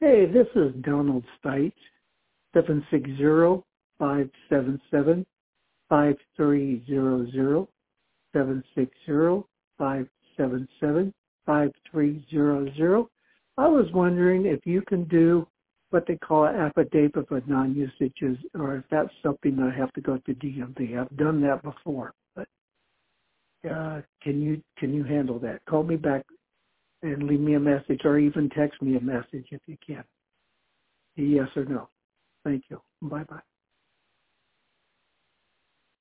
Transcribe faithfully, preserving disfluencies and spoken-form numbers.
Hey, this is Donald Stites, seven six zero, five seven seven, five three zero zero, seven six zero, five seven seven, five three zero zero. I was wondering if you can do what they call an affidavit of non-usages, or if that's something that I have to go to D M V. I've done that before, but uh, can you can you handle that? Call me back and leave me a message, or even text me a message if you can. Yes or no. Thank you. Bye-bye.